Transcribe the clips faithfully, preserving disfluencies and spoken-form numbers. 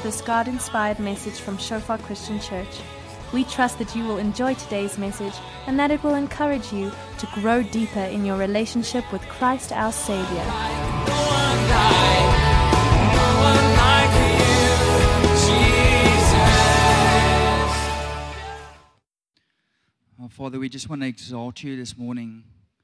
this God-inspired message from Shofar Christian Church. We trust that you will enjoy today's message and that it will encourage you to grow deeper in your relationship with Christ our Savior. Oh, Father, we just want to exalt you this morning.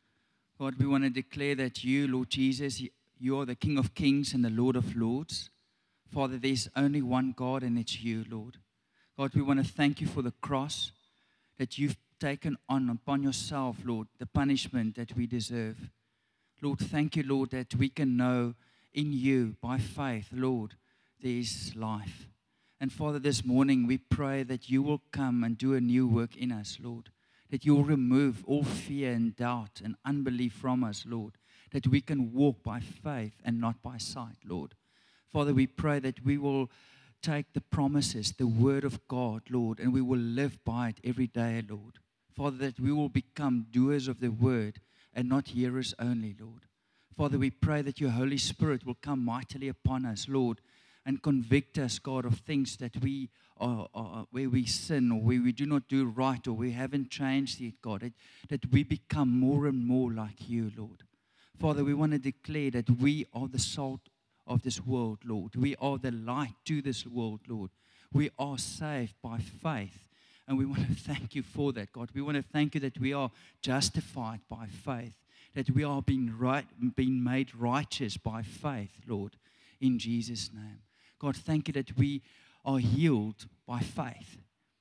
Lord, we want to declare that you, Lord Jesus, you are the King of Kings and the Lord of Lords. Father, there's only one God, and it's you, Lord. God, we want to thank you for the cross, that you've taken on upon yourself, Lord, the punishment that we deserve. Lord, thank you, Lord, that we can know in you, by faith, Lord, there is life. And Father, this morning we pray that you will come and do a new work in us, Lord, that you will remove all fear and doubt and unbelief from us, Lord, that we can walk by faith and not by sight, Lord. Father, we pray that we will take the promises, the word of God, Lord, and we will live by it every day, Lord. Father, that we will become doers of the word and not hearers only, Lord. Father, we pray that your Holy Spirit will come mightily upon us, Lord, and convict us, God, of things that we are, are where we sin or where we do not do right or we haven't changed yet, God, that, that we become more and more like you, Lord. Father, we want to declare that we are the salt of this world, Lord. We are the light to this world, Lord. We are saved by faith, and we want to thank you for that, God. We want to thank you that we are justified by faith, that we are being right, being made righteous by faith, Lord, in Jesus' name. God, thank you that we are healed by faith.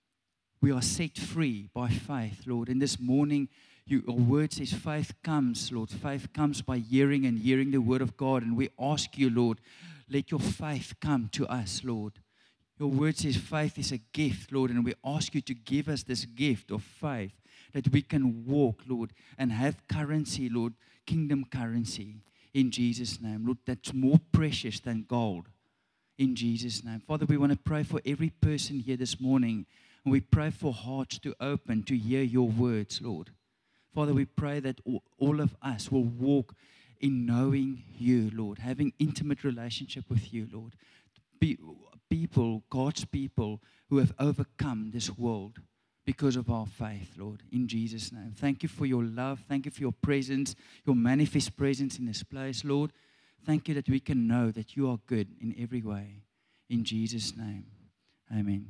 We are set free by faith, Lord. And this morning, You, your word says faith comes, Lord. Faith comes by hearing and hearing the word of God. And we ask you, Lord, let your faith come to us, Lord. Your word says faith is a gift, Lord. And we ask you to give us this gift of faith that we can walk, Lord, and have currency, Lord, kingdom currency in Jesus' name. Lord, that's more precious than gold in Jesus' name. Father, we want to pray for every person here this morning. And we pray for hearts to open to hear your words, Lord. Father, we pray that all of us will walk in knowing you, Lord, having intimate relationship with you, Lord. Be, people, God's people who have overcome this world because of our faith, Lord, in Jesus' name. Thank you for your love. Thank you for your presence, your manifest presence in this place, Lord. Thank you that we can know that you are good in every way. In Jesus' name, amen.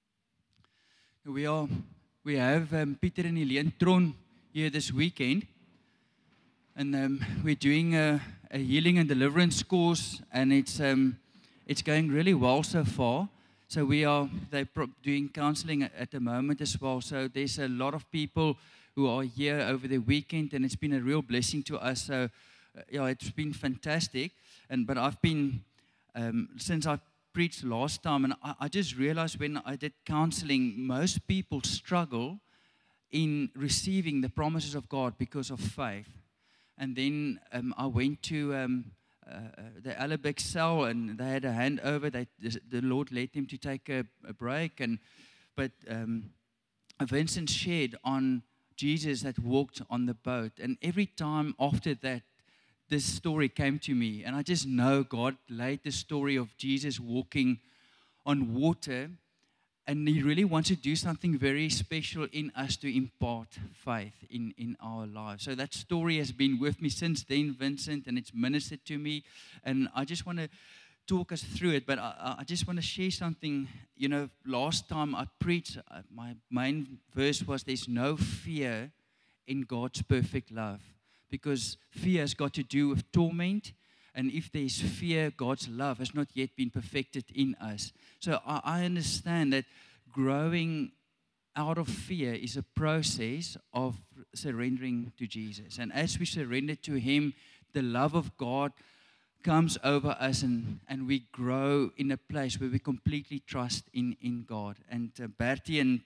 We are, we have um, Peter and Helene Tron here this weekend, and um, we're doing a, a healing and deliverance course, and it's um, it's going really well so far. So we are they're pro- doing counseling at, at the moment as well. So there's a lot of people who are here over the weekend, and it's been a real blessing to us. So uh, yeah, it's been fantastic. And but I've been um, since I preached last time, and I, I just realized when I did counseling, most people struggle in receiving the promises of God because of faith. And then um, I went to um, uh, the Alabec cell, and they had a handover. They, the, the Lord led them to take a, a break. And But um, Vincent shared on Jesus that walked on the boat. And every time after that, this story came to me. And I just know God laid the story of Jesus walking on water. And He really wants to do something very special in us to impart faith in, in our lives. So that story has been with me since then, Vincent, and it's ministered to me. And I just want to talk us through it, but I, I just want to share something. You know, last time I preached, uh, my main verse was, there's no fear in God's perfect love. Because fear has got to do with torment. And if there's fear, God's love has not yet been perfected in us. So I, I understand that growing out of fear is a process of surrendering to Jesus. And as we surrender to Him, the love of God comes over us, and, and we grow in a place where we completely trust in, in God. And uh, Bertie and,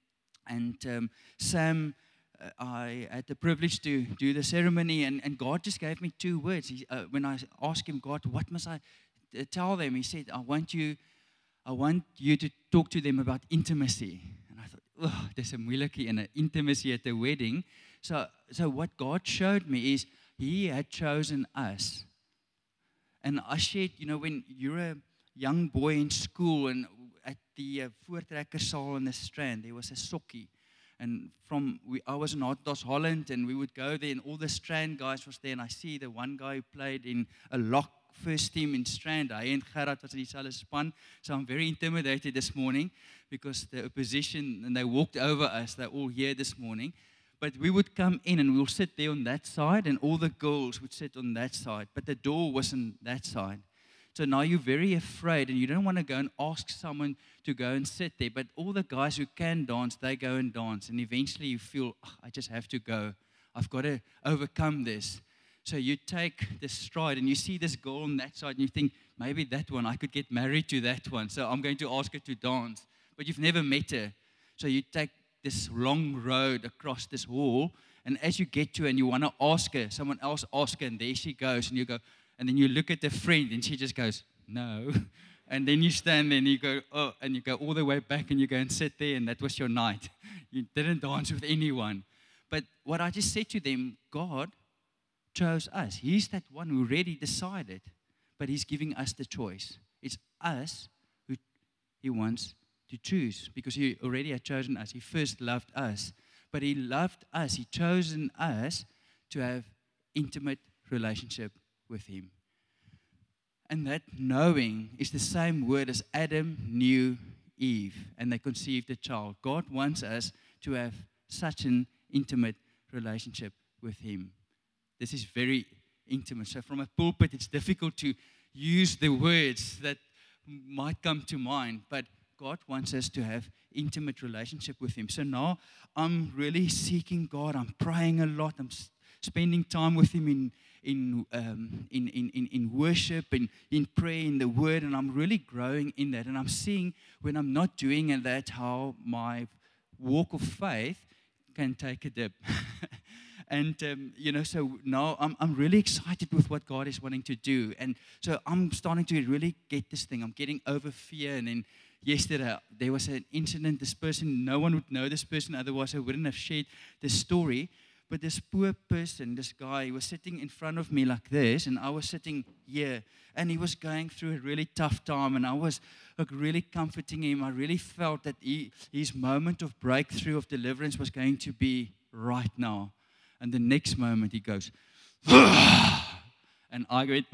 and um, Sam, uh, I had the privilege to do the ceremony, and, and God just gave me two words. He, uh, when I asked Him, God, what must I uh, tell them? He said, I want you, I want you to talk to them about intimacy. And I thought, oh, there's a moeilike in intimacy at a wedding. So, so what God showed me is He had chosen us. And I shared, you know, when you're a, young boy in school, and at the uh, Voortrekkersaal in the Strand, there was a sokkie. And from, we, I was in Hartdos, Holland, and we would go there, and all the Strand guys was there, and I see the one guy who played in a lock first team in Strand. Hy en Gerard was in dieselfde span, so I'm very intimidated this morning, because the opposition, and they walked over us, they're all here this morning. But we would come in, and we'll sit there on that side, and all the girls would sit on that side, but the door wasn't that side. So now you're very afraid, and you don't want to go and ask someone to go and sit there. But all the guys who can dance, they go and dance. And eventually you feel, oh, I just have to go. I've got to overcome this. So you take this stride, and you see this girl on that side, and you think, maybe that one, I could get married to that one. So I'm going to ask her to dance. But you've never met her. So you take this long road across this hall, and as you get to her and you want to ask her, someone else asks her, and there she goes, and you go, and then you look at the friend, and she just goes, no. And then you stand there, and you go, oh, and you go all the way back, and you go and sit there, and that was your night. You didn't dance with anyone. But what I just said to them, God chose us. He's that one who already decided, but He's giving us the choice. It's us who He wants to choose, because He already had chosen us. He first loved us, but He loved us. He chosen us to have intimate relationship with Him. And that knowing is the same word as Adam knew Eve, and they conceived a child. God wants us to have such an intimate relationship with Him. This is very intimate. So from a pulpit, it's difficult to use the words that might come to mind, but God wants us to have intimate relationship with Him. So now I'm really seeking God. I'm praying a lot. I'm spending time with Him in in um, in, in in in worship and in prayer, in the Word, and I'm really growing in that. And I'm seeing when I'm not doing that, how my walk of faith can take a dip. And, um, you know, so now I'm I'm really excited with what God is wanting to do. And so I'm starting to really get this thing. I'm getting over fear. And then yesterday, there was an incident. This person, no one would know this person, otherwise I wouldn't have shared this story. But this poor person, this guy, he was sitting in front of me like this, and I was sitting here. And he was going through a really tough time, and I was like really comforting him. I really felt that he, his moment of breakthrough, of deliverance was going to be right now. And the next moment he goes, and I went,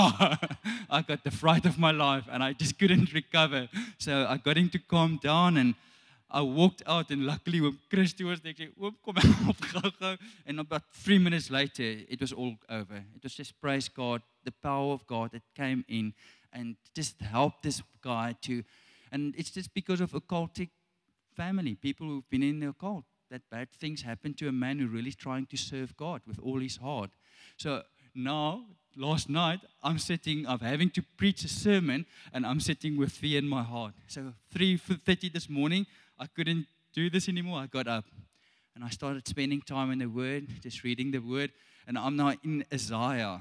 I got the fright of my life, and I just couldn't recover. So I got him to calm down, and I walked out, and luckily when Christy was there, I said, kom help, gou gou. And about three minutes later, it was all over. It was just, praise God, the power of God that came in and just helped this guy to, and it's just because of occultic family, people who've been in the occult, that bad things happen to a man who really is trying to serve God with all his heart. So now, last night, I'm sitting, I'm having to preach a sermon, and I'm sitting with fear in my heart. So three thirty this morning, I couldn't do this anymore. I got up, and I started spending time in the Word, just reading the Word, and I'm now in Isaiah.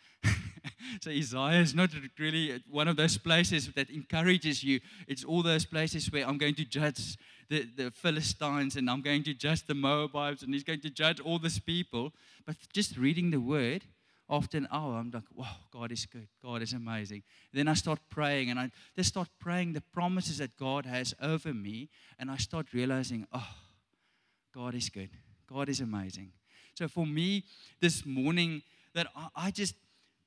So Isaiah is not really one of those places that encourages you. It's all those places where I'm going to judge the, the Philistines, and I'm going to judge the Moabites, and He's going to judge all these people. But just reading the Word, after an hour, I'm like, wow, God is good. God is amazing. Then I start praying, and I just start praying the promises that God has over me, and I start realizing, oh, God is good. God is amazing. So for me, this morning, that I, I just,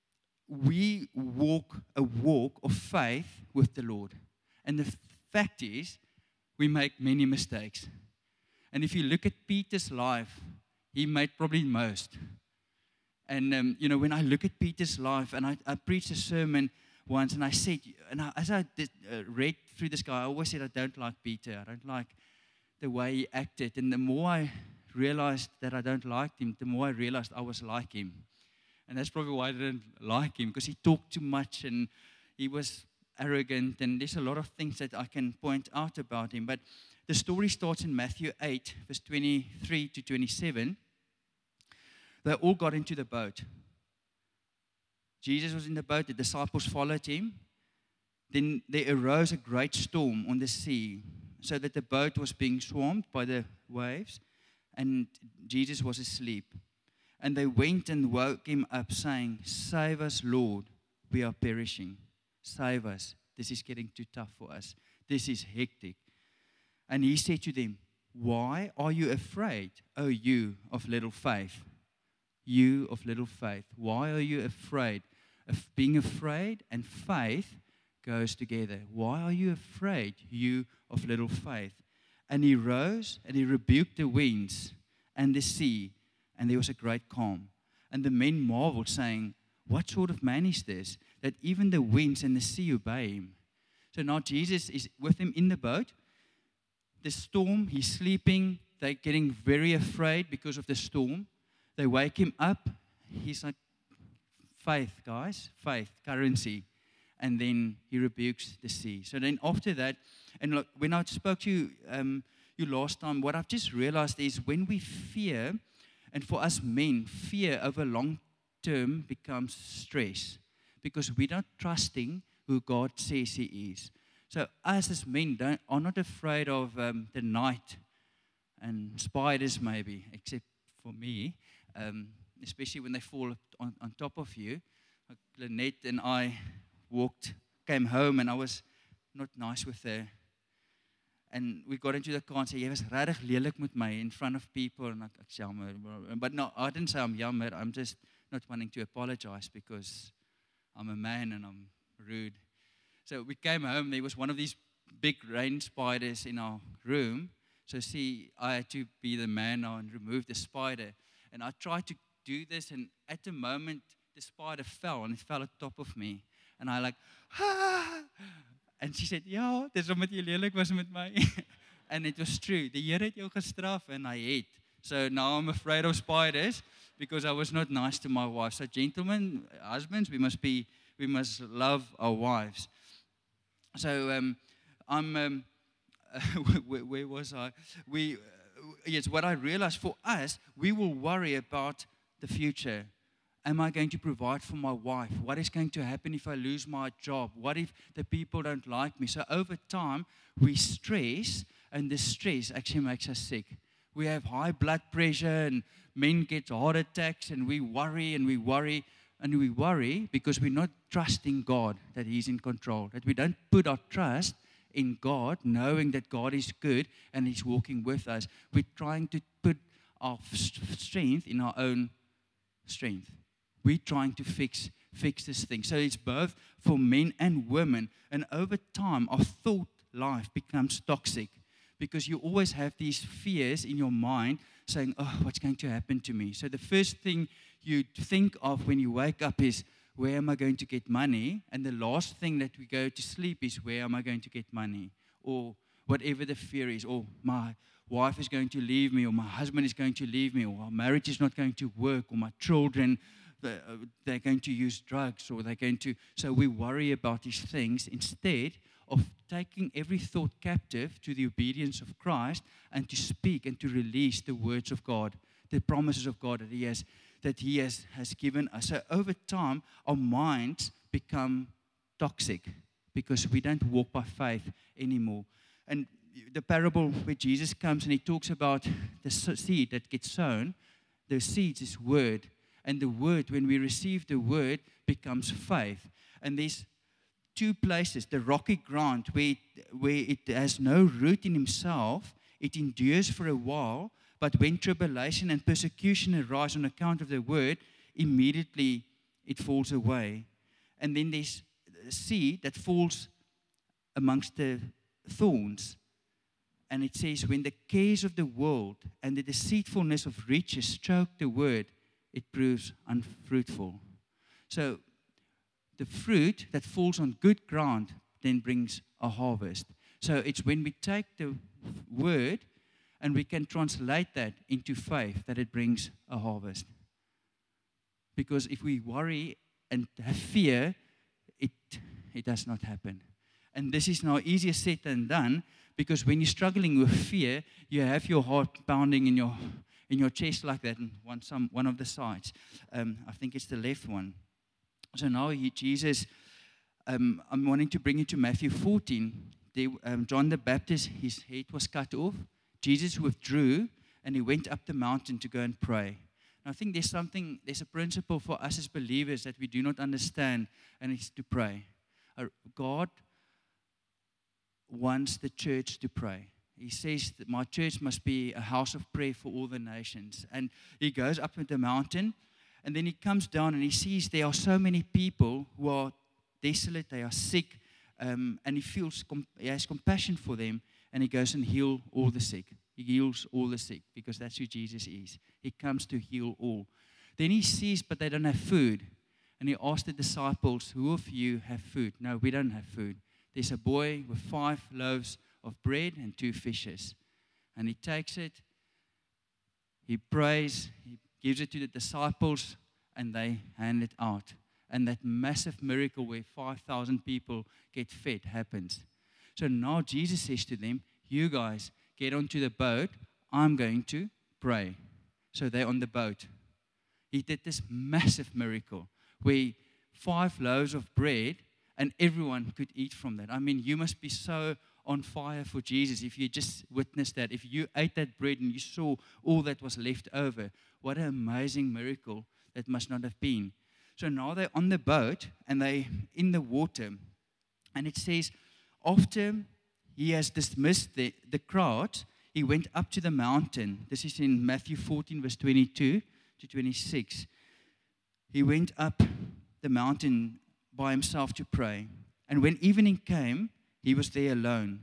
we walk a walk of faith with the Lord. And the fact is, we make many mistakes. And if you look at Peter's life, he made probably most. And, um, you know, when I look at Peter's life, and I, I preached a sermon once, and I said, and I, as I did, uh, read through this guy, I always said, I don't like Peter. I don't like the way he acted. And the more I realized that I don't like him, the more I realized I was like him. And that's probably why I didn't like him, because he talked too much, and he was arrogant, and there's a lot of things that I can point out about him. But the story starts in Matthew eight, verse twenty-three to twenty-seven. They all got into the boat. Jesus was in the boat, the disciples followed him. Then there arose a great storm on the sea, so that the boat was being swamped by the waves, and Jesus was asleep. And they went and woke him up, saying, Save us, Lord, we are perishing. Save us. this is getting too tough for us. This is hectic. And he said to them, why are you afraid, O you of little faith? You of little faith. Why are you afraid? Of being afraid and faith goes together. Why are you afraid, you of little faith? And he rose and he rebuked the winds and the sea, and there was a great calm. And the men marveled, saying, what sort of man is this, that even the winds and the sea obey him? So now Jesus is with them in the boat. The storm, he's sleeping. They're getting very afraid because of the storm. They wake him up. He's like, faith, guys, faith, currency. And then he rebukes the sea. So then after that, and look, when I spoke to you, um, you last time, what I've just realized is when we fear, and for us men, fear over long term becomes stress because we're not trusting who God says he is. So us as men don't, are not afraid of um, the night and spiders maybe, except for me, um, especially when they fall on, on top of you. Like Lynette and I walked, came home, and I was not nice with her. And we got into the car and said, jy was regtig lelik met my in front of people. And ek, ek's jammer. But no, I didn't say I'm jammer. I'm just not wanting to apologize because I'm a man and I'm rude. So we came home, there was one of these big rain spiders in our room. So see, I had to be the man now and remove the spider. And I tried to do this, and at the moment, the spider fell, and it fell on top of me. And I like, ah! And she said, ja, dis omdat jy lelik was met my. And it was true. Die Here het jou gestraf, and I het. So now I'm afraid of spiders because I was not nice to my wife. So gentlemen, husbands, we must be, we must love our wives. So um, I'm, um, where, where was I? We, uh, yes, what I realized for us, we will worry about the future. Am I going to provide for my wife? What is going to happen if I lose my job? What if the people don't like me? So over time, we stress, and the stress actually makes us sick. We have high blood pressure, and men get heart attacks, and we worry and we worry. And we worry because we're not trusting God that he's in control. That we don't put our trust in God, knowing that God is good and he's walking with us. We're trying to put our strength in our own strength. We're trying to fix fix this thing. So it's both for men and women. And over time, our thought life becomes toxic because you always have these fears in your mind saying, oh, what's going to happen to me? So the first thing you think of when you wake up is, where am I going to get money? And the last thing that we go to sleep is, where am I going to get money? Or whatever the fear is. Or my wife is going to leave me, or my husband is going to leave me, or our marriage is not going to work, or my children, they're going to use drugs, or they're going to... So we worry about these things instead of taking every thought captive to the obedience of Christ and to speak and to release the words of God, the promises of God that He has that He has, has given us. So over time, our minds become toxic because we don't walk by faith anymore. And the parable where Jesus comes and He talks about the seed that gets sown, the seeds is word. And the word, when we receive the word, becomes faith. And there's two places, the rocky ground, where it, where it has no root in himself, it endures for a while, but when tribulation and persecution arise on account of the word, immediately it falls away. And then there's a seed that falls amongst the thorns. And it says, when the cares of the world and the deceitfulness of riches choke the word, it proves unfruitful. So the fruit that falls on good ground then brings a harvest. So it's when we take the word and we can translate that into faith that it brings a harvest. Because if we worry and have fear, it, it does not happen. And this is now easier said than done, because when you're struggling with fear, you have your heart pounding in your in your chest like that, and one some one of the sides. Um, I think it's the left one. So now he, Jesus, um, I'm wanting to bring you to Matthew fourteen. There, um, John the Baptist, his head was cut off. Jesus withdrew, and he went up the mountain to go and pray. And I think there's something, there's a principle for us as believers that we do not understand, and it's to pray. Uh, God wants the church to pray. He says that my church must be a house of prayer for all the nations. And he goes up the mountain, and then he comes down and he sees there are so many people who are desolate, they are sick, um, and he feels com- he has compassion for them, and he goes and heals all the sick. He heals all the sick because that's who Jesus is. He comes to heal all. Then he sees, but they don't have food. And he asked the disciples, who of you have food? No, we don't have food. There's a boy with five loaves of bread and two fishes. And he takes it, he prays, he gives it to the disciples, and they hand it out. And that massive miracle where five thousand people get fed happens. So now Jesus says to them, you guys get onto the boat, I'm going to pray. So they're on the boat. He did this massive miracle where five loaves of bread and everyone could eat from that. I mean, you must be so on fire for Jesus if you just witnessed that. If you ate that bread and you saw all that was left over, what an amazing miracle that must not have been. So now they're on the boat and they're in the water. And it says, after he has dismissed the, the crowd, he went up to the mountain. This is in Matthew fourteen, verse twenty-two to twenty-six. He went up the mountain by himself to pray. And when evening came, he was there alone.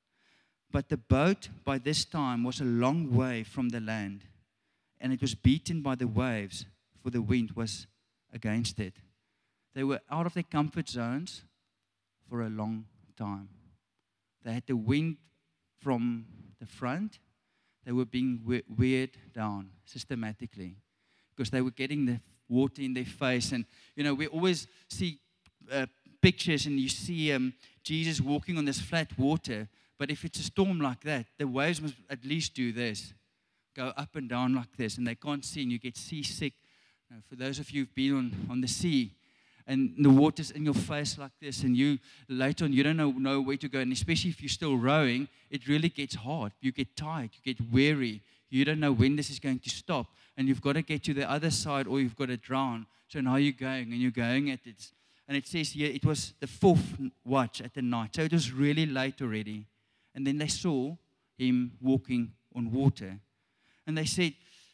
But the boat by this time was a long way from the land, and it was beaten by the waves, for the wind was against it. They were out of their comfort zones for a long time. They had the wind from the front. They were being we- weighed down systematically because they were getting the water in their face. And, you know, we always see uh, pictures and you see um, Jesus walking on this flat water. But if it's a storm like that, the waves must at least do this, go up and down like this, and they can't see, and you get seasick. You know, for those of you who've been on, on the sea, and the water's in your face like this, and you later on, you don't know, know where to go, and especially if you're still rowing, it really gets hard. You get tired, you get weary. You don't know when this is going to stop, and you've got to get to the other side, or you've got to drown. So now you're going, and you're going at it. And it says here, it was the fourth watch at the night, so it was really late already. And then they saw him walking on water. And they said,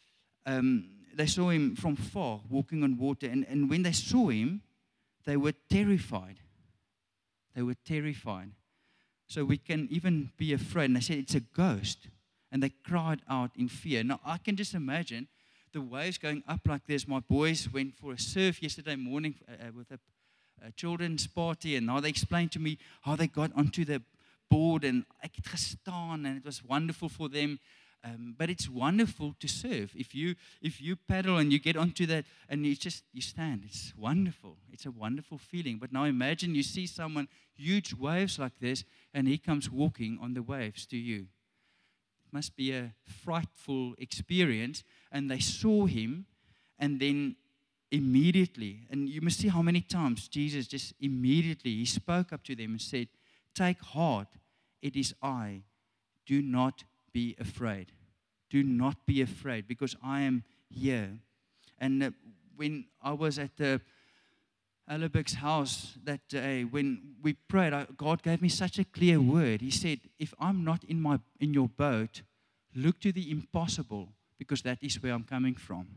um, they saw him from far walking on water. And, and when they saw him, they were terrified. They were terrified. So we can even be afraid. And they said, it's a ghost. And they cried out in fear. Now, I can just imagine the waves going up like this. My boys went for a surf yesterday morning uh, with a, a children's party. And now they explained to me how they got onto the board. And ek het gestaan. And it was wonderful for them. Um, but it's wonderful to surf. If you if you paddle and you get onto that and you just you stand, it's wonderful. It's a wonderful feeling. But now imagine you see someone, huge waves like this, and he comes walking on the waves to you. It must be a frightful experience. And they saw him, and then immediately, and you must see how many times Jesus just immediately, he spoke up to them and said, take heart, it is I. Do not be afraid. Do not be afraid, because I am here. And uh, when I was at the Alibek's house that day, when we prayed, I, God gave me such a clear word. He said, if I'm not in my in your boat, look to the impossible, because that is where I'm coming from.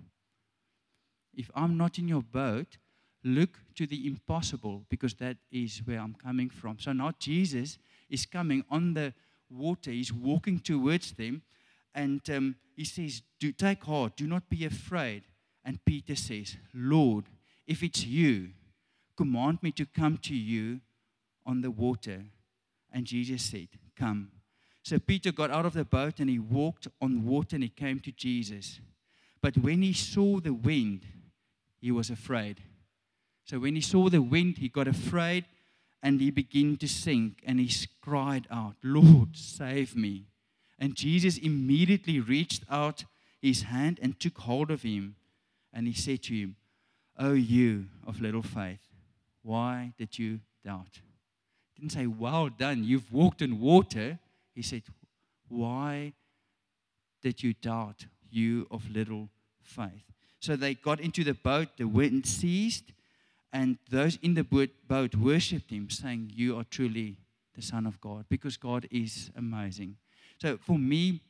If I'm not in your boat, look to the impossible, because that is where I'm coming from. So now Jesus is coming on the water. He's walking towards them, and um, he says, do take heart, do not be afraid. And Peter says, Lord, if it's you, command me to come to you on the water. And Jesus said, come. So Peter got out of the boat and he walked on water and he came to Jesus. But when he saw the wind, he was afraid. So when he saw the wind, he got afraid. And he began to sink, and he cried out, Lord, save me. And Jesus immediately reached out his hand and took hold of him. And he said to him, O you of little faith, why did you doubt? He didn't say, well done, you've walked in water. He said, why did you doubt, you of little faith? So they got into the boat, the wind ceased, and those in the boat worshipped him, saying, you are truly the Son of God, because God is amazing. So for me,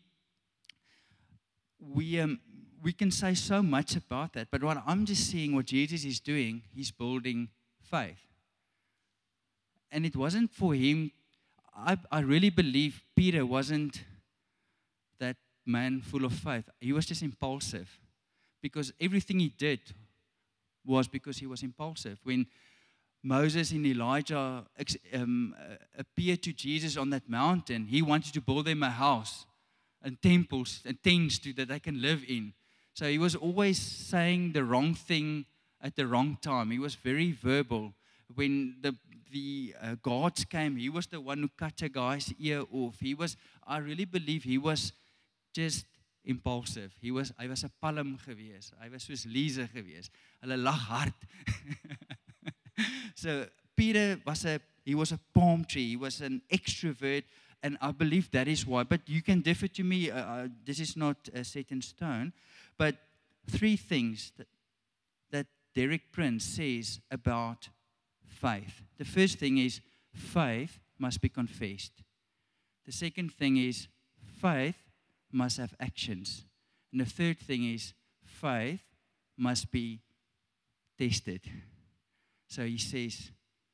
we um, we can say so much about that, but what I'm just seeing what Jesus is doing, he's building faith. And it wasn't for him. I, I really believe Peter wasn't that man full of faith. He was just impulsive, because everything he did was because he was impulsive. When Moses and Elijah um, appeared to Jesus on that mountain, he wanted to build them a house and temples and things to, that they can live in. So he was always saying the wrong thing at the wrong time. He was very verbal. When the the uh, guards came, he was the one who cut a guy's ear off. He was, I really believe he was just impulsive. He was, hy was 'n palm gewees. Hy was soos Lise gewees. Hulle lag hard. So Peter was a, he was a palm tree. He was an extrovert, and I believe that is why. But you can differ to me. Uh, uh, this is not uh, set in stone. But three things that, that Derek Prince says about faith. The first thing is faith must be confessed. The second thing is faith must have actions. And the third thing is faith must be tested. So he says,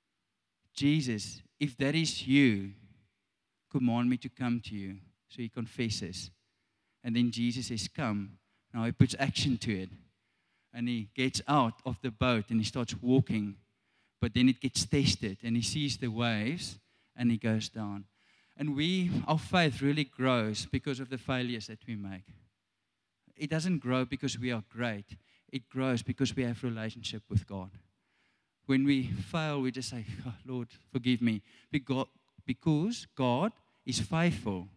Jesus, if that is you, command me to come to you. So he confesses. And then Jesus says, come. Now he puts action to it. And he gets out of the boat and he starts walking. But then it gets tested, and he sees the waves, and he goes down. And we, our faith really grows because of the failures that we make. It doesn't grow because we are great. It grows because we have a relationship with God. When we fail, we just say, oh, Lord, forgive me. Because God is faithful.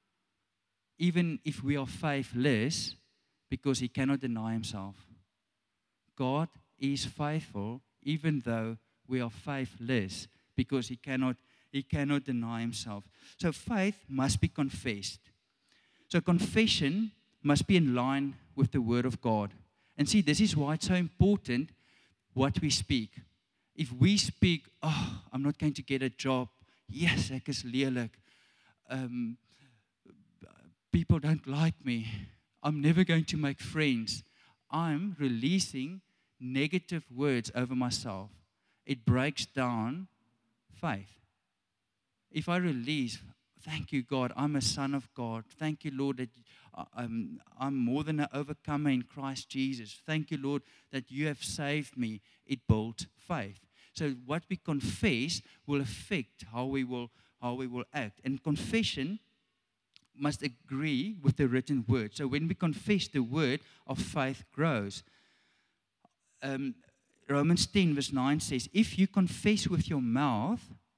Even if we are faithless, because he cannot deny himself. God is faithful, even though we are faithless, because he cannot, he cannot deny himself. So faith must be confessed. So confession must be in line with the word of God. And see, this is why it's so important what we speak. If we speak, oh, I'm not going to get a job. Yes, ek is lelik. Um, people don't like me. I'm never going to make friends. I'm releasing negative words over myself. It breaks down faith. If I release, thank you, God, I'm a son of God. Thank you, Lord, that I'm, I'm more than an overcomer in Christ Jesus. Thank you, Lord, that you have saved me. It builds faith. So what we confess will affect how we will, how we will act. And confession must agree with the written word. So when we confess the word, our faith grows. Um, Romans ten verse nine says, if you confess with your mouth,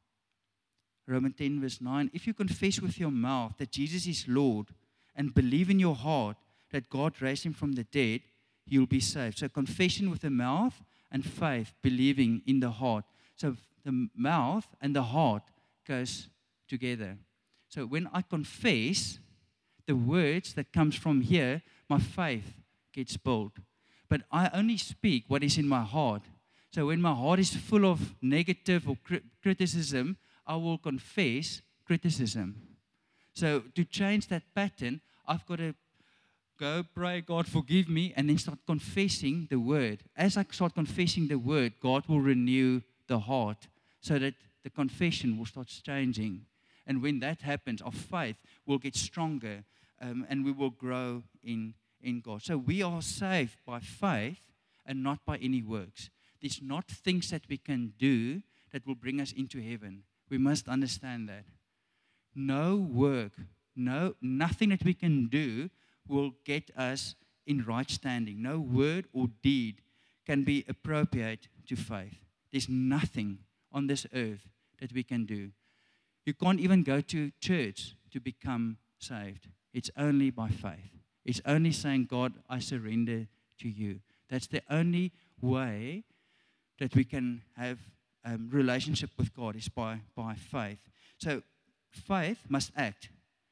Romans ten verse nine, if you confess with your mouth that Jesus is Lord and believe in your heart that God raised him from the dead, you'll be saved. So confession with the mouth and faith, believing in the heart. So the mouth and the heart goes together. So when I confess the words that comes from here, my faith gets built. But I only speak what is in my heart. So when my heart is full of negative or cri- criticism, I will confess criticism. So to change that pattern, I've got to go pray, God forgive me, and then start confessing the word. As I start confessing the word, God will renew the heart so that the confession will start changing. And when that happens, our faith will get stronger um, and we will grow in in God. So we are saved by faith and not by any works. There's not things that we can do that will bring us into heaven. We must understand that. No work, no nothing that we can do will get us in right standing. No word or deed can be appropriate to faith. There's nothing on this earth that we can do. You can't even go to church to become saved. It's only by faith. It's only saying, God, I surrender to you. That's the only way that we can have a um, relationship with God is by, by faith. So faith must act.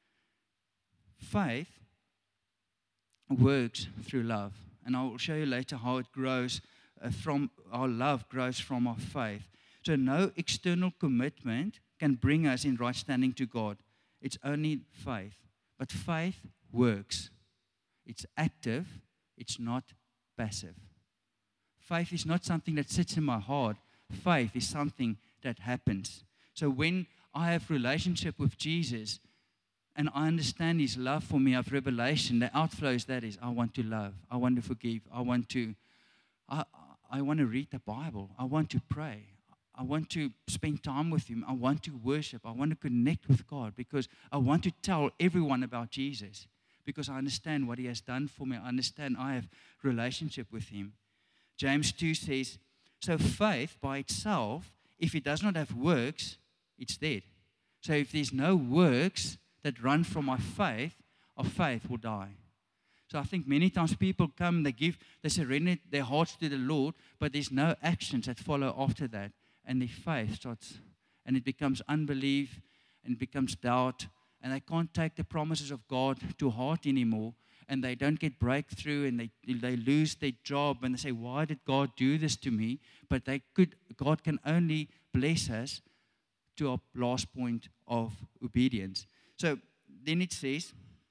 Faith works through love. And I will show you later how it grows uh, from, our love grows from our faith. So no external commitment can can bring us in right standing to God. It's only faith. But faith works. It's active. It's not passive. Faith is not something that sits in my heart. Faith is something that happens. So when I have relationship with Jesus and I understand His love for me, I have revelation, the outflow is that is, I want to love, I want to forgive, I want to, I, I want to read the Bible, I want to pray, I want to spend time with Him, I want to worship, I want to connect with God because I want to tell everyone about Jesus because I understand what He has done for me. I understand I have relationship with Him. James two says, so faith by itself, if it does not have works, it's dead. So if there's no works that run from my faith, our faith will die. So I think many times people come, they give, they surrender their hearts to the Lord, but there's no actions that follow after that. And their faith starts, and it becomes unbelief, and it becomes doubt, and they can't take the promises of God to heart anymore, and they don't get breakthrough, and they they lose their job, and they say, why did God do this to me? But they could, God can only bless us to our last point of obedience. So then it says,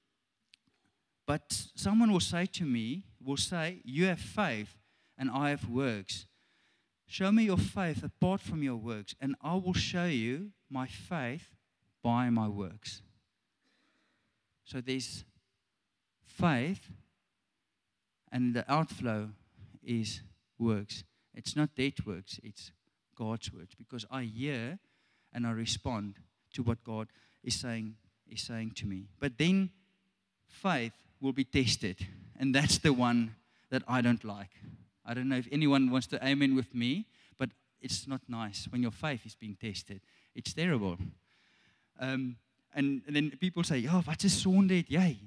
but someone will say to me, will say, you have faith and I have works. Show me your faith apart from your works, and I will show you my faith by my works. So there's faith, and the outflow is works. It's not dead works, it's God's words, because I hear and I respond to what God is saying is saying to me. But then faith will be tested, and that's the one that I don't like. I don't know if anyone wants to amen with me, but it's not nice when your faith is being tested. It's terrible. Um, and, and then people say, ja, wat is sonde het jy?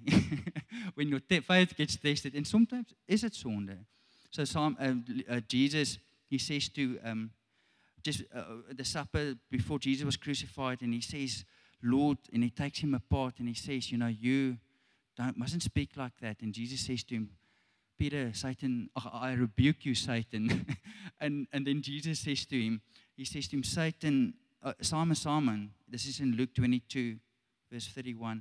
When your te- faith gets tested, and sometimes is it sonde? So some, uh, uh, Jesus, he says to um, just uh, the supper before Jesus was crucified, and he says, Lord, and he takes him apart, and he says, you know, you don't, mustn't speak like that. And Jesus says to him, Peter, Satan, I rebuke you, Satan. and and then Jesus says to him, he says to him, Satan, uh, Simon, Simon, this is in Luke twenty-two, verse thirty-one,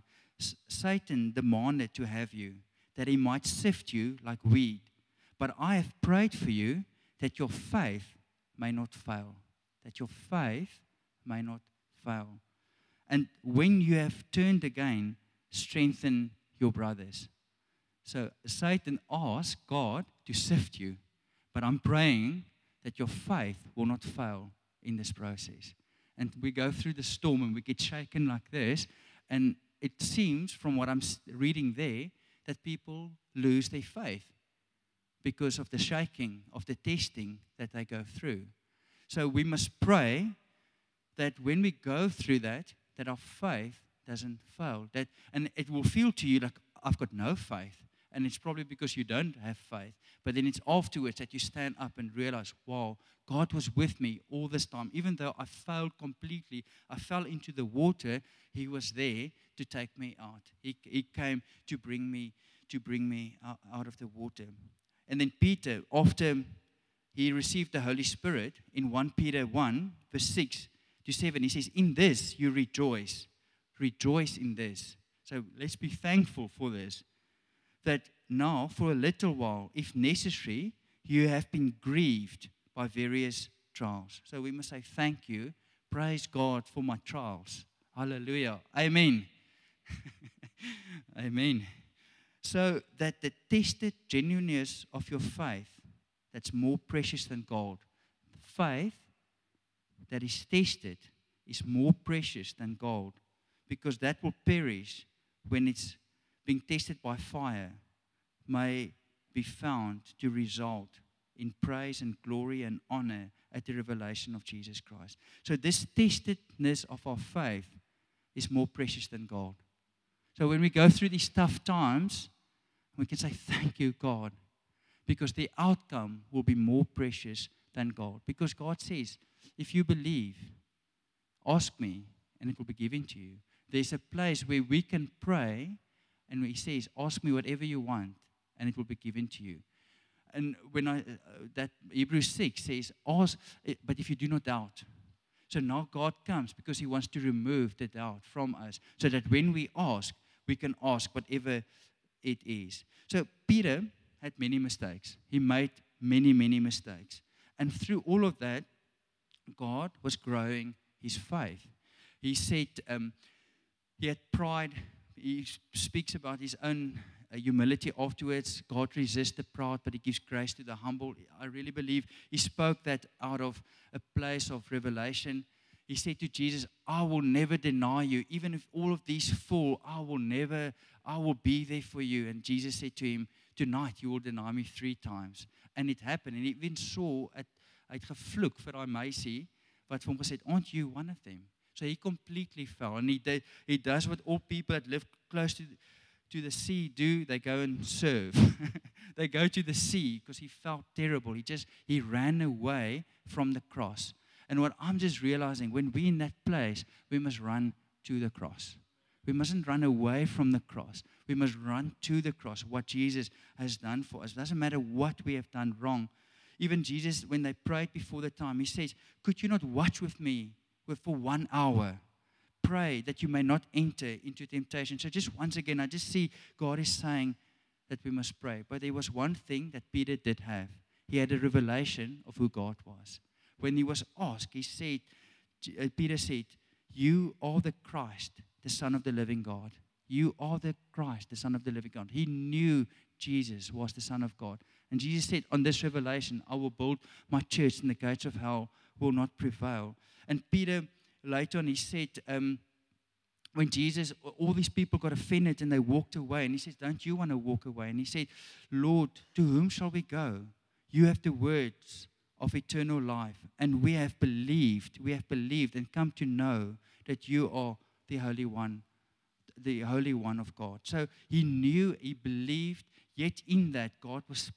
Satan demanded to have you, that he might sift you like wheat. But I have prayed for you that your faith may not fail. That your faith may not fail. And when you have turned again, strengthen your brothers. So Satan asked God to sift you, but I'm praying that your faith will not fail in this process. And we go through the storm and we get shaken like this, and it seems from what I'm reading there that people lose their faith because of the shaking, of the testing that they go through. So we must pray that when we go through that, that our faith doesn't fail. That, and it will feel to you like, I've got no faith. And it's probably because you don't have faith. But then it's afterwards that you stand up and realize, wow, God was with me all this time. Even though I failed completely, I fell into the water, He was there to take me out. He, he came to bring me, to bring me out, out of the water. And then Peter, after he received the Holy Spirit, in First Peter one, verse six to seven, he says, in this you rejoice. Rejoice in this. So let's be thankful for this. That now, for a little while, if necessary, you have been grieved by various trials. So we must say thank you. Praise God for my trials. Hallelujah. Amen. Amen. So that the tested genuineness of your faith, that's more precious than gold. Faith that is tested is more precious than gold, because that will perish when it's being tested by fire, may be found to result in praise and glory and honor at the revelation of Jesus Christ. So this testedness of our faith is more precious than gold. So when we go through these tough times, we can say, thank you, God, because the outcome will be more precious than gold. Because God says, if you believe, ask me, and it will be given to you. There's a place where we can pray, and He says, ask me whatever you want, and it will be given to you. And when I, uh, that Hebrews six says, ask, but if you do not doubt. So now God comes because he wants to remove the doubt from us so that when we ask, we can ask whatever it is. So Peter had many mistakes. He made many, many mistakes. And through all of that, God was growing his faith. He said um, he had pride. He speaks about his own uh, humility afterwards. God resists the proud, but he gives grace to the humble. I really believe he spoke that out of a place of revelation. He said to Jesus, I will never deny you. Even if all of these fall, I will never, I will be there for you. And Jesus said to him, tonight you will deny me three times. And it happened. And he even saw, het, hy het gevloek vir daai meisie, wat vir hom gesê het, aren't you one of them? So he completely fell. And he, did, he does what all people that live close to, to the sea do. They go and serve. They go to the sea because he felt terrible. He just, he ran away from the cross. And what I'm just realizing, when we're in that place, we must run to the cross. We mustn't run away from the cross. We must run to the cross, what Jesus has done for us. It doesn't matter what we have done wrong. Even Jesus, when they prayed before the time, he says, could you not watch with me for one hour? Pray that you may not enter into temptation. So just once again, I just see God is saying that we must pray. But there was one thing that Peter did have. He had a revelation of who God was. When he was asked, he said, Peter said, you are the Christ, the Son of the living God. You are the Christ, the Son of the living God. He knew Jesus was the Son of God. And Jesus said, on this revelation, I will build my church and the gates of hell will not prevail. And Peter, later on, he said, um, when Jesus, all these people got offended and they walked away. And he says, don't you want to walk away? And he said, Lord, to whom shall we go? You have the words of eternal life. And we have believed, we have believed and come to know that you are the Holy One, the Holy One of God. So he knew, he believed, yet in that God was,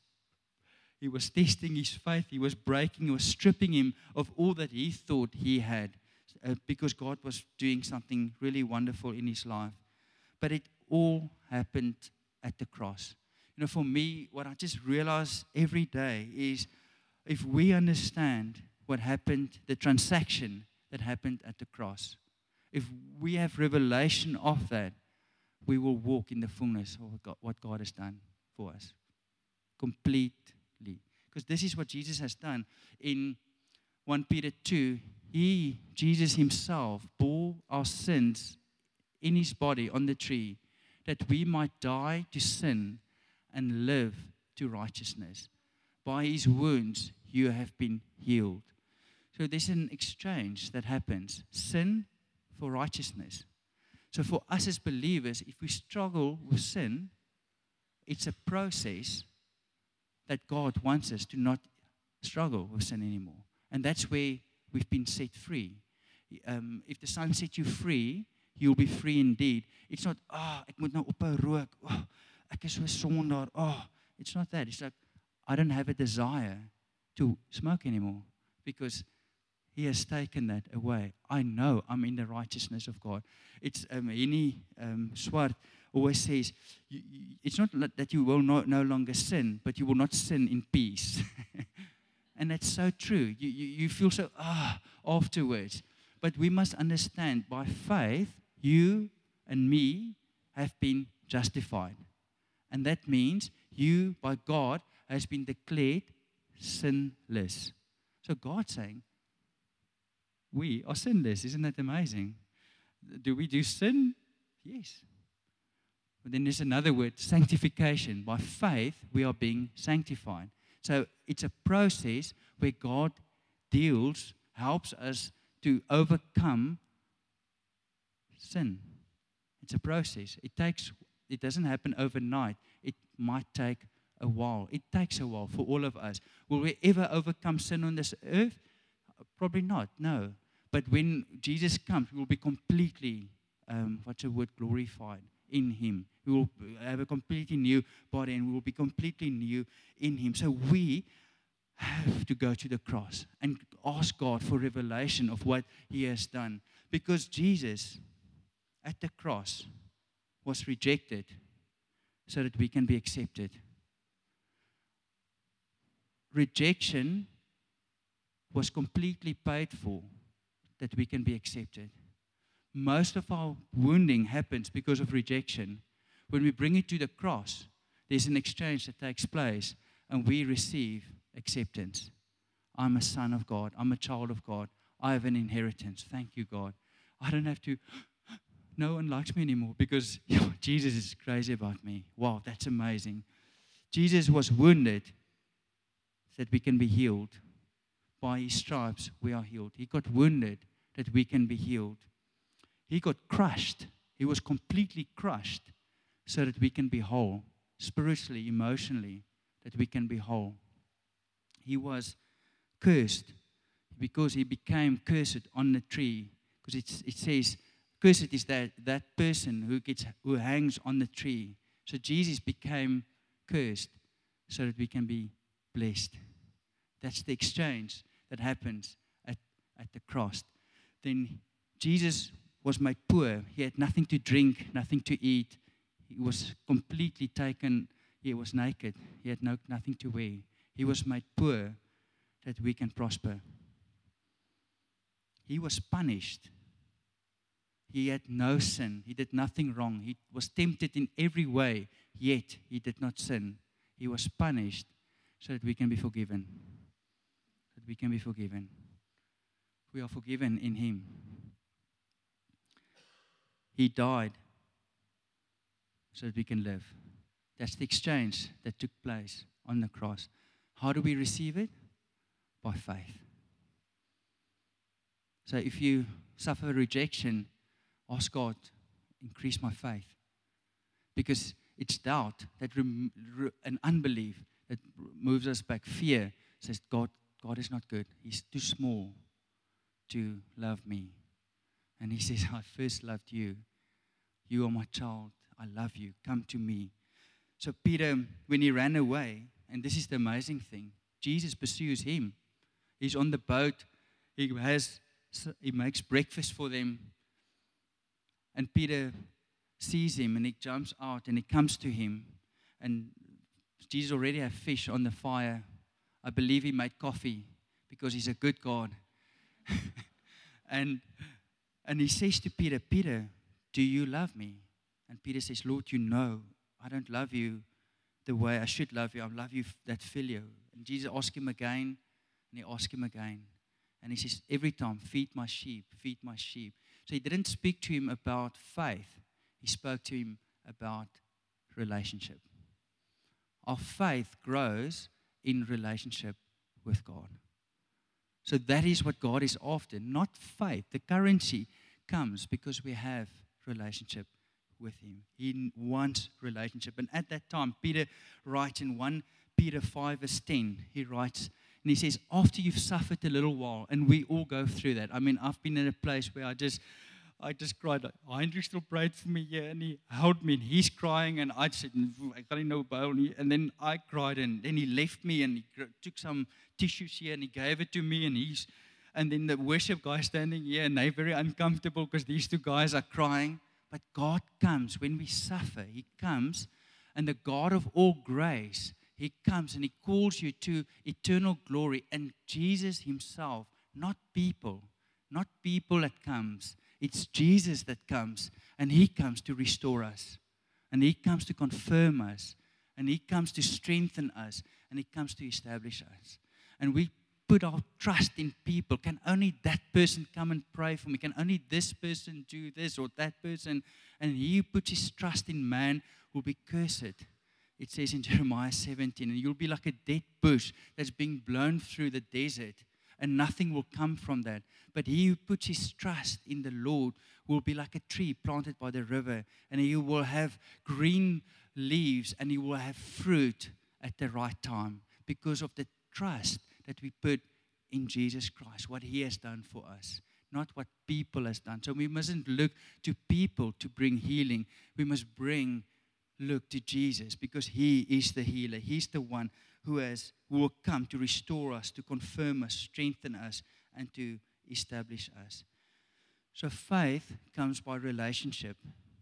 he was testing his faith, he was breaking, he was stripping him of all that he thought he had, uh, because God was doing something really wonderful in his life. But it all happened at the cross. You know, for me, what I just realize every day is, if we understand what happened, the transaction that happened at the cross, if we have revelation of that, we will walk in the fullness of what God has done for us. Completely. Because this is what Jesus has done. In First Peter two, He, Jesus himself, bore our sins in his body on the tree, that we might die to sin and live to righteousness. By his wounds you have been healed. So there's an exchange that happens. Sin for righteousness. So for us as believers, if we struggle with sin, it's a process that God wants us to not struggle with sin anymore. And that's where we've been set free. Um, if the Son set you free, you'll be free indeed. It's not, ah, oh, ek moet nou ophou rook. Oh, ek is so sondaar. Oh, it's not that. It's like, I don't have a desire to smoke anymore because he has taken that away. I know I'm in the righteousness of God. It's um, Henny um, Swart always says, you, you, it's not that you will no, no longer sin, but you will not sin in peace. And that's so true. You, you, you feel so, ah, afterwards. But we must understand, by faith, you and me have been justified. And that means you, by God, has been declared sinless. So God's saying, we are sinless. Isn't that amazing? Do we do sin? Yes. But then there's another word, sanctification. By faith, we are being sanctified. So it's a process where God deals, helps us to overcome sin. It's a process. It takes, it doesn't happen overnight. It might take a while. It takes a while for all of us. Will we ever overcome sin on this earth? Probably not, no. But when Jesus comes, we will be completely, um, what's the word, glorified in him. We will have a completely new body and we will be completely new in him. So we have to go to the cross and ask God for revelation of what he has done. Because Jesus, at the cross, was rejected so that we can be accepted. Rejection was completely paid for that we can be accepted. Most of our wounding happens because of rejection. When we bring it to the cross, there's an exchange that takes place, and we receive acceptance. I'm a son of God. I'm a child of God. I have an inheritance. Thank you, God. I don't have to, no one likes me anymore because you know, Jesus is crazy about me. Wow, that's amazing. Jesus was wounded so that we can be healed. By his stripes, we are healed. He got wounded that we can be healed. He got crushed. He was completely crushed so that we can be whole, spiritually, emotionally, that we can be whole. He was cursed because he became cursed on the tree. Because it, it says, cursed is that, that person who gets who hangs on the tree. So Jesus became cursed so that we can be blessed. That's the exchange that happens at, at the cross. Then Jesus was made poor. He had nothing to drink, nothing to eat. He was completely taken. He was naked. He had no, nothing to wear. He was made poor that we can prosper. He was punished. He had no sin. He did nothing wrong. He was tempted in every way, yet he did not sin. He was punished so that we can be forgiven. That we can be forgiven. We are forgiven in him. He died so that we can live. That's the exchange that took place on the cross. How do we receive it? By faith. So if you suffer rejection, ask God, increase my faith. Because it's doubt that rem- re- and unbelief that moves us back. Fear says, God, God is not good. He's too small to love me. And he says, I first loved you. You are my child. I love you. Come to me. So Peter, when he ran away, and this is the amazing thing, Jesus pursues him. He's on the boat. He has, he makes breakfast for them. And Peter sees him and he jumps out and he comes to him. And Jesus already had fish on the fire. I believe he made coffee because he's a good God. and, and he says to Peter, Peter, do you love me? And Peter says, Lord, you know I don't love you the way I should love you. I love you that filial. And Jesus asked him again, and he asked him again. And he says, every time, feed my sheep, feed my sheep. So he didn't speak to him about faith. He spoke to him about relationship. Our faith grows in relationship with God. So that is what God is after, not faith. The currency comes because we have relationship with him. He wants relationship. And at that time, Peter writes in First Peter five verse ten, he writes, and he says, after you've suffered a little while, and we all go through that. I mean, I've been in a place where I just, I just cried. Like, Heinrich still prayed for me here, and he held me, and he's crying, and I said, I can't know about me. And then I cried, and then he left me, and he took some tissues here, and he gave it to me, and he's, and then the worship guy standing here, and they're very uncomfortable because these two guys are crying. But God comes when we suffer. He comes, and the God of all grace, he comes and he calls you to eternal glory. And Jesus himself, not people, not people that comes. It's Jesus that comes, and he comes to restore us. And he comes to confirm us. And he comes to strengthen us. And he comes to establish us. And we put our trust in people. Can only that person come and pray for me? Can only this person do this or that person? And he who puts his trust in man will be cursed. It says in Jeremiah seventeen, and you'll be like a dead bush that's being blown through the desert, and nothing will come from that. But he who puts his trust in the Lord will be like a tree planted by the river, and he will have green leaves, and he will have fruit at the right time because of the trust that we put in Jesus Christ, what he has done for us, not what people has done. So we mustn't look to people to bring healing. We must bring look to Jesus because he is the healer. He's the one who has who will come to restore us, to confirm us, strengthen us, and to establish us. So faith comes by relationship.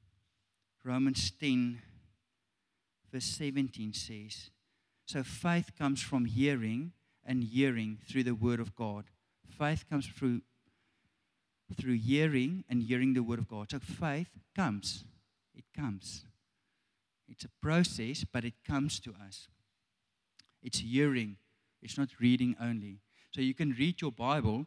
Romans ten verse seventeen says, so faith comes from hearing, and hearing through the word of God. Faith comes through through hearing and hearing the word of God. So faith comes. It comes. It's a process, but it comes to us. It's hearing. It's not reading only. So you can read your Bible,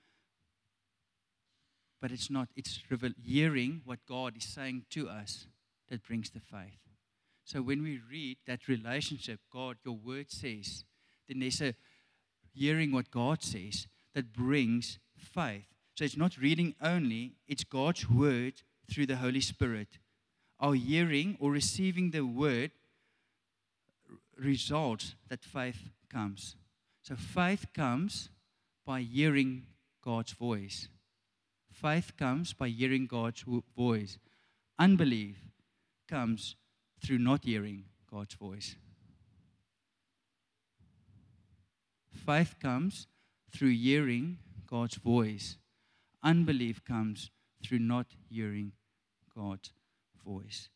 but it's not. It's revel- hearing what God is saying to us that brings the faith. So when we read that relationship, God, your word says, then there's a hearing what God says that brings faith. So it's not reading only, it's God's word through the Holy Spirit. Our hearing or receiving the word results that faith comes. So faith comes by hearing God's voice. Faith comes by hearing God's voice. Unbelief comes through not hearing God's voice. Faith comes through hearing God's voice. Unbelief comes through not hearing God's voice.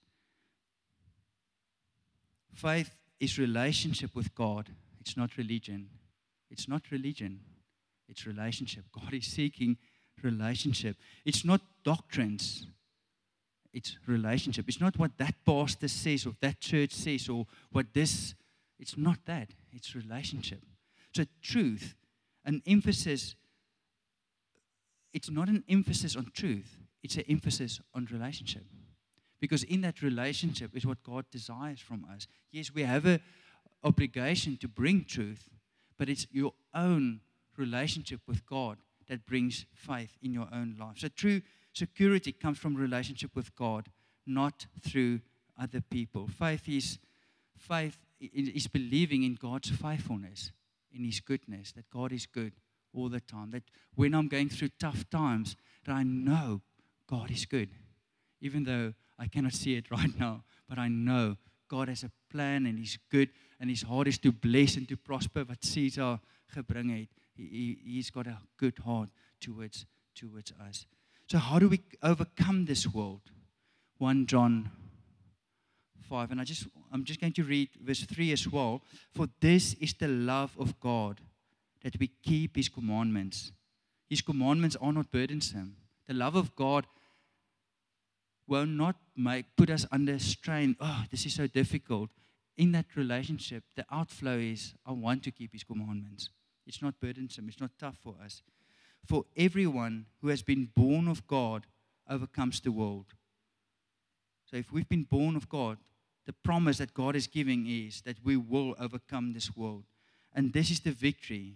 Faith is relationship with God. It's not religion. It's not religion. It's relationship. God is seeking relationship. It's not doctrines. It's relationship. It's not what that pastor says or that church says or what this. It's not that. It's relationship. So truth, an emphasis, it's not an emphasis on truth. It's an emphasis on relationship. Because in that relationship is what God desires from us. Yes, we have an obligation to bring truth, but it's your own relationship with God that brings faith in your own life. So true security comes from relationship with God, not through other people. Faith is faith is believing in God's faithfulness, in His goodness, that God is good all the time. That when I'm going through tough times, that I know God is good. Even though I cannot see it right now, but I know God has a plan and He's good and His heart is to bless and to prosper wat Caesar gebring het. He, he, he's got a good heart towards, towards us. So how do we overcome this world? First John five, and I just, I'm just going to read verse three as well. For this is the love of God, that we keep His commandments. His commandments are not burdensome. The love of God will not make put us under strain. Oh, this is so difficult. In that relationship, the outflow is, I want to keep His commandments. It's not burdensome. It's not tough for us. For everyone who has been born of God overcomes the world. So if we've been born of God, the promise that God is giving is that we will overcome this world. And this is the victory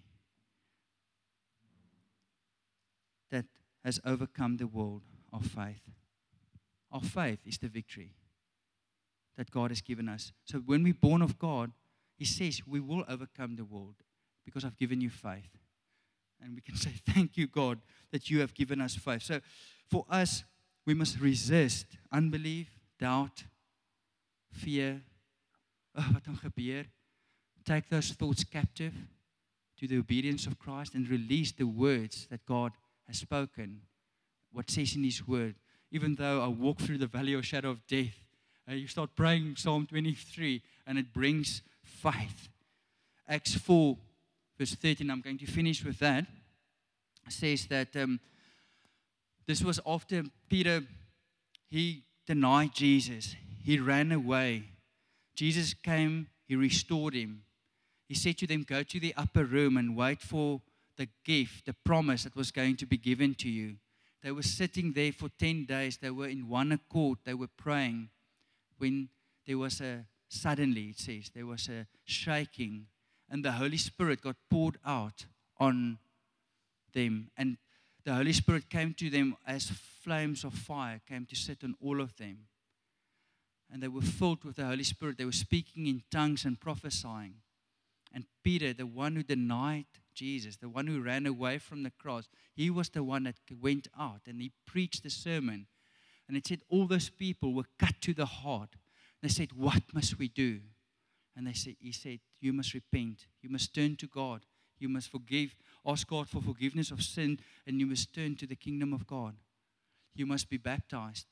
that has overcome the world of faith. Our faith is the victory that God has given us. So when we're born of God, He says we will overcome the world because I've given you faith. And we can say, thank you, God, that you have given us faith. So for us, we must resist unbelief, doubt, fear. Oh, wat gaan gebeur? Take those thoughts captive to the obedience of Christ and release the words that God has spoken, what says in His word. Even though I walk through the valley of shadow of death, uh, you start praying Psalm twenty-three, and it brings faith. Acts four, verse thirteen, I'm going to finish with that, says that um, this was after Peter, he denied Jesus. He ran away. Jesus came, He restored him. He said to them, go to the upper room and wait for the gift, the promise that was going to be given to you. They were sitting there for ten days. They were in one accord. They were praying. When there was a, suddenly it says, there was a shaking. And the Holy Spirit got poured out on them. And the Holy Spirit came to them as flames of fire, came to sit on all of them. And they were filled with the Holy Spirit. They were speaking in tongues and prophesying. And Peter, the one who denied Jesus, the one who ran away from the cross, he was the one that went out and he preached the sermon. And it said all those people were cut to the heart. They said, what must we do? And they said, he said, you must repent. You must turn to God. You must forgive, ask God for forgiveness of sin, and you must turn to the kingdom of God. You must be baptized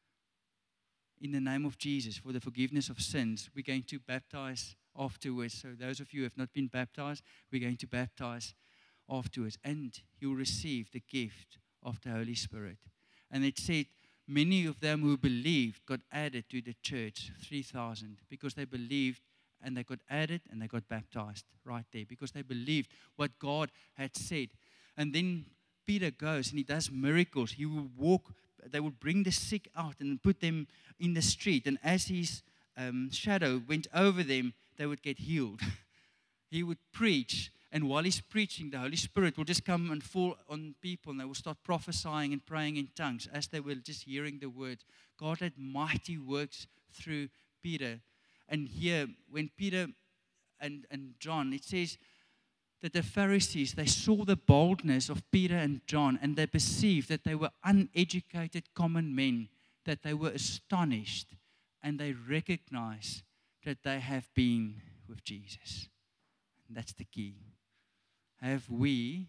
in the name of Jesus for the forgiveness of sins. We're going to baptize afterwards. So those of you who have not been baptized, we're going to baptize afterwards. And you'll receive the gift of the Holy Spirit. And it said many of them who believed got added to the church, three thousand, because they believed and they got added and they got baptized right there because they believed what God had said. And then Peter goes and he does miracles. He will walk, they would bring the sick out and put them in the street. And as his um, shadow went over them, they would get healed. He would preach. And while he's preaching, the Holy Spirit will just come and fall on people and they will start prophesying and praying in tongues as they were just hearing the word. God had mighty works through Peter. And here, when Peter and, and John, it says that the Pharisees, they saw the boldness of Peter and John and they perceived that they were uneducated common men, that they were astonished and they recognized that they have been with Jesus. And that's the key. Have we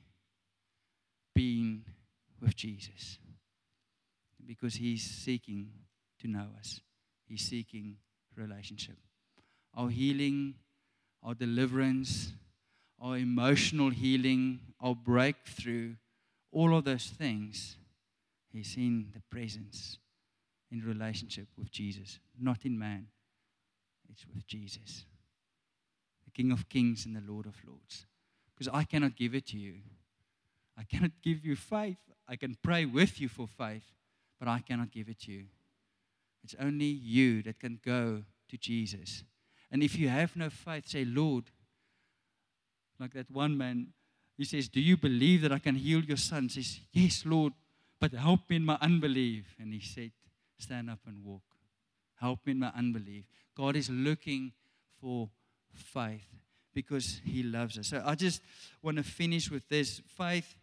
been with Jesus? Because he's seeking to know us. He's seeking relationship. Our healing, our deliverance, our emotional healing, our breakthrough, all of those things is in the presence, in relationship with Jesus, not in man. It's with Jesus, the King of Kings and the Lord of Lords. Because I cannot give it to you. I cannot give you faith. I can pray with you for faith, but I cannot give it to you. It's only you that can go to Jesus. And if you have no faith, say, Lord, like that one man, he says, do you believe that I can heal your son? He says, yes, Lord, but help me in my unbelief. And he said, stand up and walk. Help me in my unbelief. God is looking for faith because he loves us. So I just want to finish with this. Faith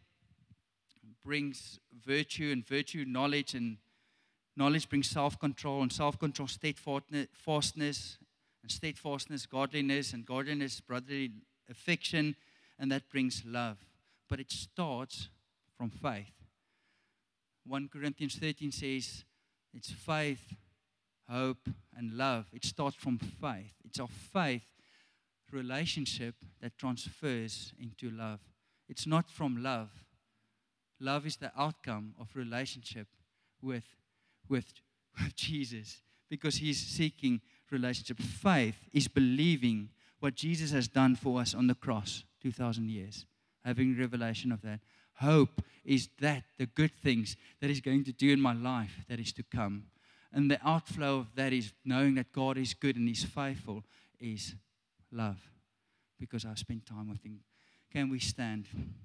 brings virtue, and virtue knowledge, and knowledge brings self-control, and self-control steadfastness, and steadfastness godliness, and godliness brotherly affection, and that brings love. But it starts from faith. First Corinthians thirteen says it's faith, hope, and love. It starts from faith. It's our faith relationship that transfers into love. It's not from love. Love is the outcome of relationship with, with, with Jesus, because he's seeking relationship. Faith is believing what Jesus has done for us on the cross two thousand years, having revelation of that. Hope is that, the good things that he's going to do in my life that is to come. And the outflow of that is knowing that God is good and he's faithful is love, because I've spent time with him. Can we stand?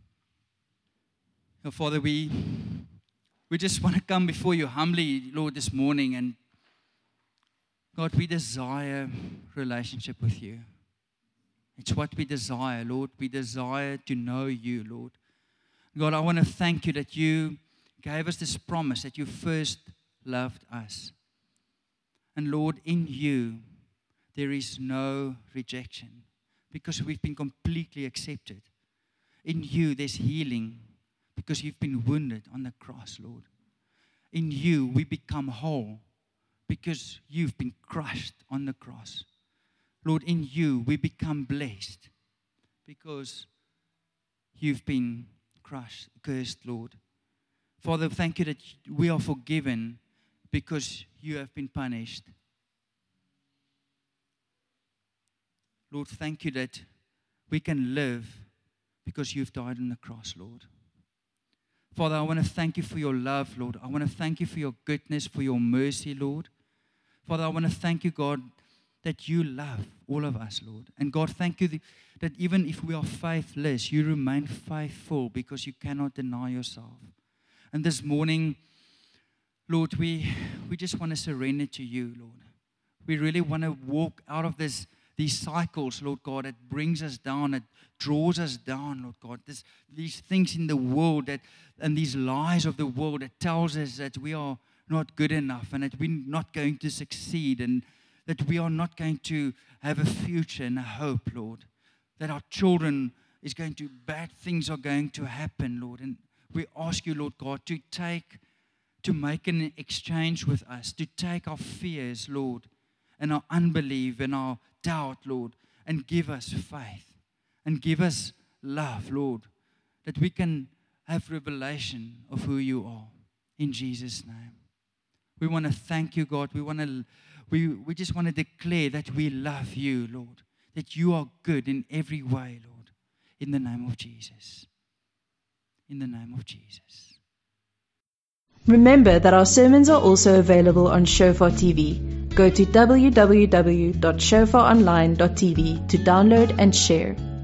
Oh, Father, we, we just want to come before you humbly, Lord, this morning. And God, we desire relationship with you. It's what we desire, Lord. We desire to know you, Lord. God, I want to thank you that you gave us this promise that you first loved us. And Lord, in you, there is no rejection because we've been completely accepted. In you, there's healing because you've been wounded on the cross, Lord. In you, we become whole because you've been crushed on the cross. Lord, in you, we become blessed because you've been crushed, cursed, Lord. Father, thank you that we are forgiven because you have been punished. Lord, thank you that we can live because you've died on the cross, Lord. Father, I want to thank you for your love, Lord. I want to thank you for your goodness, for your mercy, Lord. Father, I want to thank you, God, that you love all of us, Lord. And God, thank you that even if we are faithless, you remain faithful because you cannot deny yourself. And this morning, Lord, we, we just want to surrender to you, Lord. We really want to walk out of this these cycles, Lord God, that brings us down, that draws us down, Lord God. This, these things in the world that and these lies of the world that tells us that we are not good enough and that we're not going to succeed and that we are not going to have a future and a hope, Lord. That our children is going to, bad things are going to happen, Lord. And we ask you, Lord God, to take, to make an exchange with us, to take our fears, Lord, and our unbelief and our doubt, Lord, and give us faith and give us love, Lord, that we can have revelation of who you are. In Jesus' name. We want to thank you, God. We want to, we, we just want to declare that we love you, Lord. That you are good in every way, Lord. In the name of Jesus. In the name of Jesus. Remember that our sermons are also available on Shofar T V. Go to w w w dot shofar online dot t v to download and share.